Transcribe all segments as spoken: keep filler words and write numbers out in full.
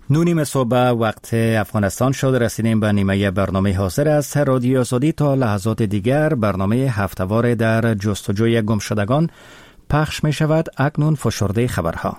نونیم صبح وقت افغانستان شد. رسیدیم به نیمه برنامه حاضر از رادیو آزادی. تا لحظات دیگر برنامه هفته‌وار در جستجوی گمشدگان پخش می شود. اکنون فشرده خبرها.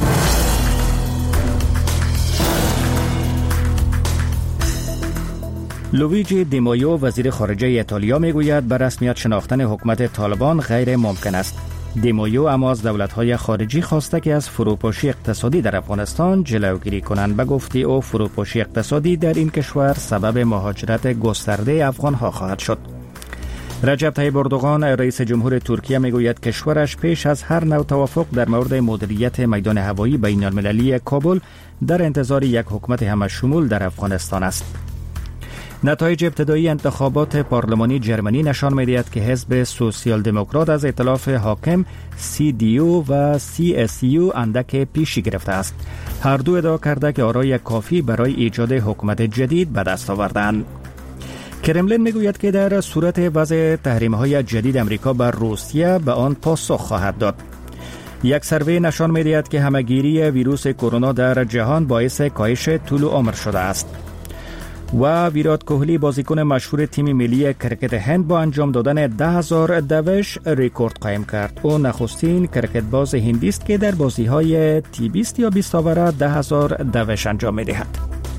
لویجی دیمایو وزیر خارجه ایتالیا می گوید به رسمیت شناختن حکومت طالبان غیر ممکن است. دیمایو اما از دولت‌های خارجی خواسته که از فروپاشی اقتصادی در افغانستان جلوگیری کنند. به گفته او فروپاشی اقتصادی در این کشور سبب مهاجرت گسترده افغان‌ها خواهد شد. رجب طیب اردوغان رئیس جمهور ترکیه میگوید کشورش پیش از هر نوع توافق در مورد مدیریت میدان هوایی بین المللی کابل در انتظار یک حکومت همه‌شمول در افغانستان است. نتایج ابتدایی انتخابات پارلمانی جرمنی نشان می‌دهد که حزب سوسیال دموکرات از ائتلاف حاکم سی دی او و سی اس یو اندک پیشی گرفته است. هر دو ادعا کرده که آرای کافی برای ایجاد حکومت جدید به دست آوردند. کرملین میگوید که در صورت وضع تحریم‌های جدید امریکا بر روسیه به آن پاسخ خواهد داد. یک سروی نشان می‌دهد که همه‌گیری ویروس کرونا در جهان باعث کاهش طول عمر شده است. و ویرات کوهلی بازیکن مشهور تیم ملی کرکت هند با انجام دادن ده هزار دوش رکورد قائم کرد. او نخستین کرکت باز هندی است که در بازی‌های تی بیست یا بیست آوره ده هزار دوش انجام می‌دهد.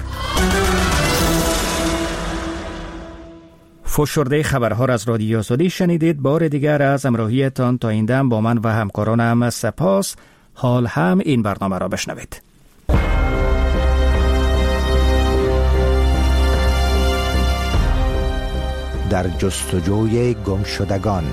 فشرده خبرها را از رادیو آزادی شنیدید. بار دیگر از همراهیتان تا این دم با من و همکارانم سپاس. حال هم این برنامه را بشنوید. در جستجوی گمشدگان.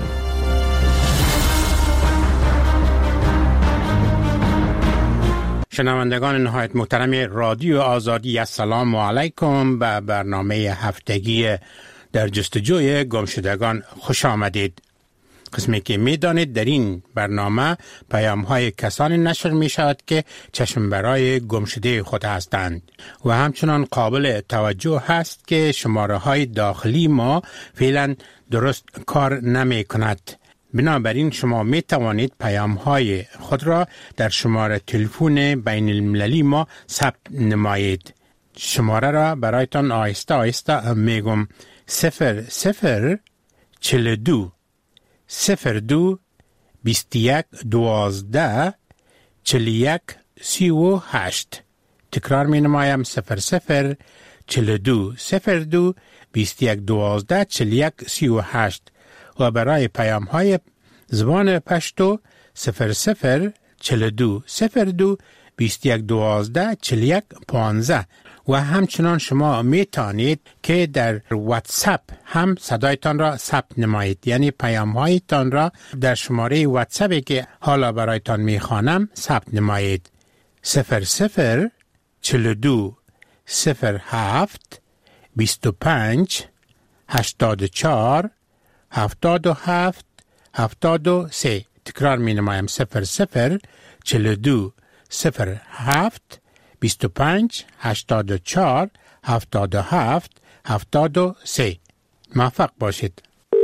شنوندگان نهایت محترم رادیو آزادی، السلام علیکم. به برنامه هفتگی در جستجوی گمشدگان خوش آمدید. قسمی که می دانید در این برنامه پیام های کسانی نشر می شود که چشم برای گمشده خود هستند و همچنان قابل توجه هست که شماره های داخلی ما فعلا درست کار نمی کند. بنابراین شما می توانید پیام های خود را در شماره تلفن بین المللی ما ثبت نمایید. شماره را برایتان آهسته آهسته می گم. صفر صفر چل دو صفر دو بیست یک دوازده چل یک سی و هشت. تکرار می نمایم. صفر صفر چل دو صفر دو بیست یک دوازده چل یک سی و هشت. و برای پیام های زبان پشتو صفر صفر چل دو صفر دو بیست یک دوازده چل یک پانزده. و همچنان شما می توانید که در واتساپ هم صدایتان را ثبت نمایید، یعنی پیام هایتان را در شماره واتساپی که حالا برایتان می خوانم ثبت نمایید. صفر صفر چل دو صفر هفت بیست و پنج هشتاد و چهار هفتاد و هفت هفتاد و سه. تکرار می نمایم. صفر صفر چل دو صفر هفت بیست و پنج هشتاد و چهار هفتاد و هفت هفتاد و سه. موفق باشید.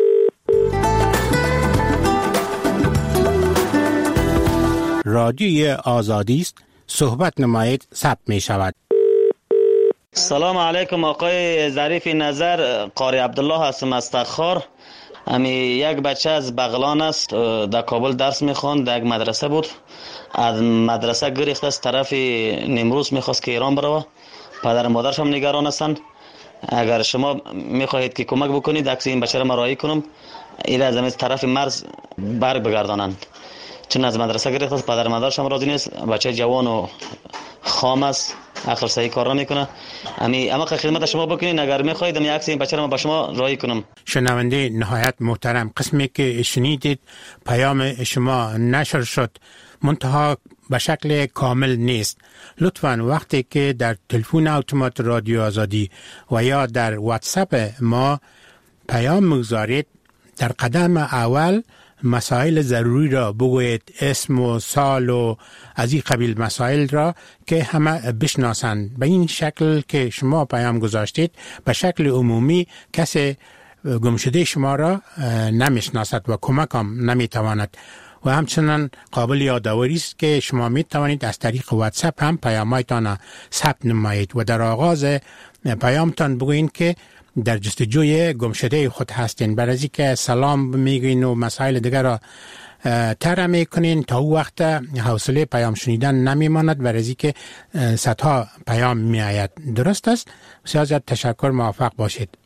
رادیوی آزادی است. صحبت نمایید. ثبت می شود. سلام علیکم آقای ظریف نظر. قاری عبدالله هستم از تخار. امی یک بچه از بغلان است، در کابل درس میخواند، در یک مدرسه بود. از مدرسه گریخت از طرف نیمروز، میخواست که ایران بروه. پدر مادرش هم نگران هستند. اگر شما میخواهید که کمک بکنید عکس این بچه را من راهی کنم، این از این طرف مرز بر بگردانند، چون از مدرسه گریخت است. پدر مادرش هم راضی نیست. بچه جوان و خام است، آخر صحیح کار نمیکنه. امی اما خدمت شما بکنین اگر میخواهید می عکس این بچه رو با شما راهی کنم. شنونده نهایت محترم، قسمی که شنیدید پیام شما نشر شد، منتها به شکل کامل نیست. لطفاً وقتی که در تلفن اتومات رادیو آزادی و یا در واتساپ ما پیام میگذارید، در قدم اول مسائل ضروری را بگویید، اسم و سال و از این قبیل مسائل را که همه بشناسند. به این شکل که شما پیام گذاشتید به شکل عمومی کسی گمشده شما را نمیشناسد و کمک هم نمیتواند. و همچنان قابل یادآوری است که شما می توانید از طریق واتساپ هم پیام‌هایتان ثبت نمایید و در آغاز پیامتان بگویید که در جستجوی گمشده خود هستین. برای از اینکه سلام میگین و مسائل دیگر را تر میکنین تا او وقت حوصله پیام شنیدن نمیماند، برای از اینکه صدها پیام میآید. درست است؟ بسیار زیاد تشکر، موفق باشید.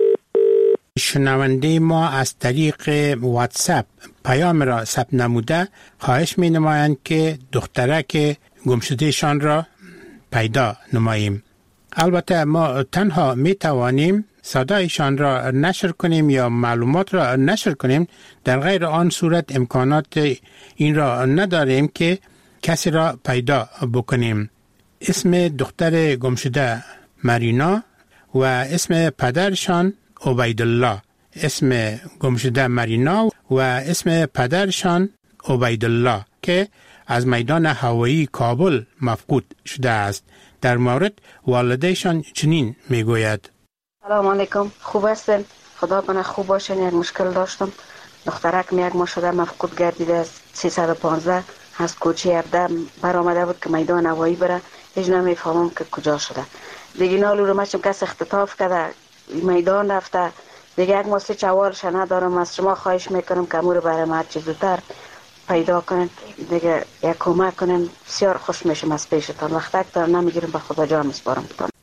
شنونده ما از طریق واتساپ پیام را ثبت نموده خواهش می نمایند که دخترک گمشدهشان را پیدا نماییم. البته ما تنها می توانیم صدایشان را نشر کنیم یا معلومات را نشر کنیم، در غیر آن صورت امکانات این را نداریم که کسی را پیدا بکنیم. اسم دختر گمشده مرینا و اسم پدرشان عبیدالله. اسم گمشده مرینا و اسم پدرشان عبیدالله که از میدان هوایی کابل مفقود شده است. در مورد والدهشان چنین میگوید: سلام علیکم، خوب هستین؟ خدا کنه خوب باشین. یک مشکل داشتم، دخترکم یک ماه شده مفقود گردیده است. سیصد و پانزده از کوچه هفده برآمده بود که میدان هوایی بره، هیچ نمیفهمم که کجا شده. دیگه نالو رو مچم کس اختطاف کرده میدان رفته. دیگه یک ماسه چوالش ندارم. از شما خواهش میکنم که امور برای ما چیز زودتر پیدا کنید، دیگه یک کمک کنین. بسیار خوش میشم از پیشتان. وقت دارم نمیگیرم، به خدا جان میسپارم.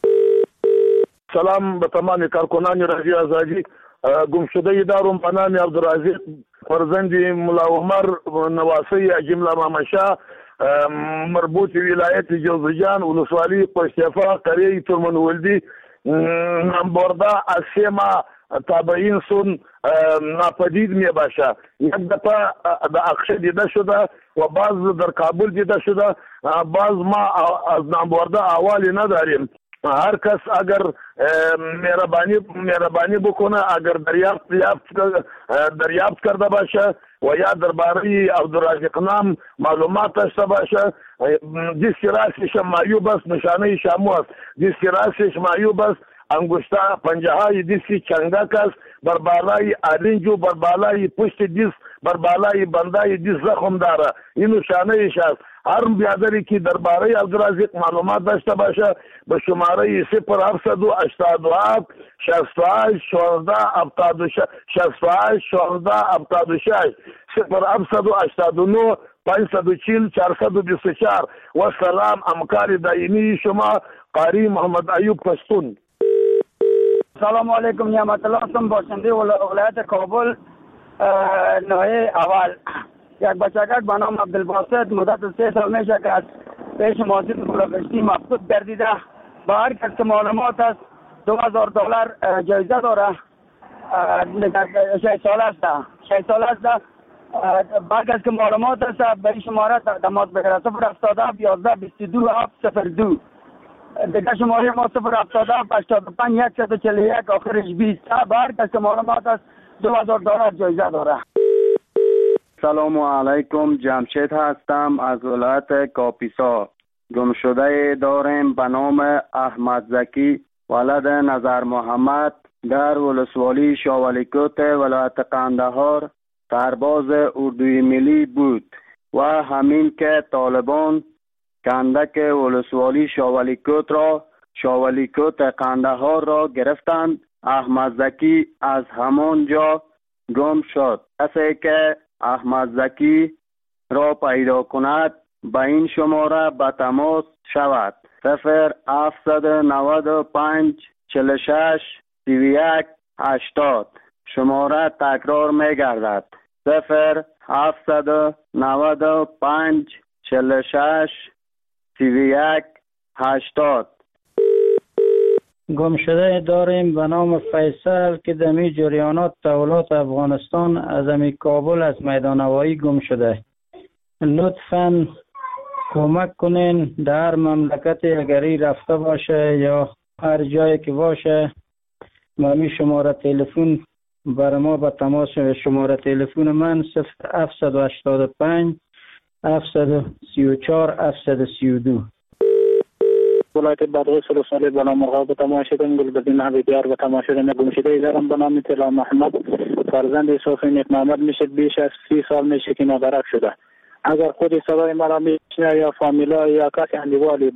سلام به تمام کارکنان رادیو آزادی. گمشده دارم به نام عبدالرزاق فرزند ملا عمر نواسی جمله مامشا، مربوط ولایت جوزجان، ولسوالی پشتیفا، قریه ترمنولدی. نامبرده از سه ماه تابعین سون ناپدید می باشه. یک دفعه در اقشه دیده شده و بعض در کابل دیده شده. بعض ما از نامبرده احوالی نداریم. هر کس اگر مهربانی مهربانی بکنه، اگر دریافت دریافت کرده باشه و یا درباره عبدالرزاق نام معلومات داشته باشه، دیسک راسش معیوب است، نشانه شامو است. دیسک راسش معیوب است، انگشته پنجه های دیسک چنگک است، بر بالای آرنجو، بر بالای پشت دیسک، بر بالای بندای دیسک زخم داره. این نشانه است. هر بیادری که درباره عبدالرزاق معلومات داشته باشه به شماره صفر هفتصد و هشتاد و هفت شصت و هشت شانزده هفتاد و شش شصت و هشت شانزده هفتاد و شش صفر هفتصد و هشتاد و نه پانصد و چهل چهارصد و بیست و چهار. و سلام، همکار دائمی شما قاری محمد ایوب پشتون. سلام علیکم، نعمت الله هستم، باشنده ولایت کابل ناحیه اول. یک بچگک به نام عبدالباسط مدت سه سال میشه که از پیش ماسید بلوکشتی مفقود گردیده. با هر کس که معلومات است دو هزار دلار جایزه داره. شش سال است شش سال است بعد کس که معلومات است به شماره تماس بگیره. صفر هفتاد و هفت یازده بیست و دو هفت صفر دو. دیگه شماره ما صفر هفتاد و هفت هشتاد و پنج صد و چهل و یک آخرش بیست. با هر کس که معلومات است دو هزار دلار جایزه داره. سلام علیکم، جمشید هستم از ولایت کاپیسا. گمشده داریم به نام احمد زکی ولد نظر محمد در ولسوالی شاولیکوت ولایت قندهار سرباز اردوی ملی بود و همین که طالبان کندک ولسوالی شاولیکوت را شاولیکوت قندهار را گرفتند. احمد زکی از همان جا گم شد. کسی که احمد زکی را پیدا کند به این شماره به تماس شود: صفر هفتصد و نود و پنج چهل و شش سی و یک هشتاد. شماره تکرار می گردد: صفر هفتصد و نود و پنج چهل و شش سی و یک هشتاد. گمشده داریم به نام فیصل که دمی جریانات تحولات افغانستان از امی کابل از میدان هوایی گم شده. لطفاً کمک کنین در مملکت اگری رفته باشه یا هر جایی که باشه مامی شماره تلفن برای ما به تماس. شماره تلفن من صفر هفتصد و هشتاد و پنج هفتصد و سی و چهار هفتصد و سی و دو. ولایت بدغوی سلسله به نام مرغاب به تماشیدن گلبدین حبیبیار به تماشیدن گمشده دارم به نام طلا محمد فرزند صافی نیک محمد میشه بیش از سی سال میشه که نابرک شده. اگر خود صدای مرا میشنه یا فامیلا یا کسی اندیوالی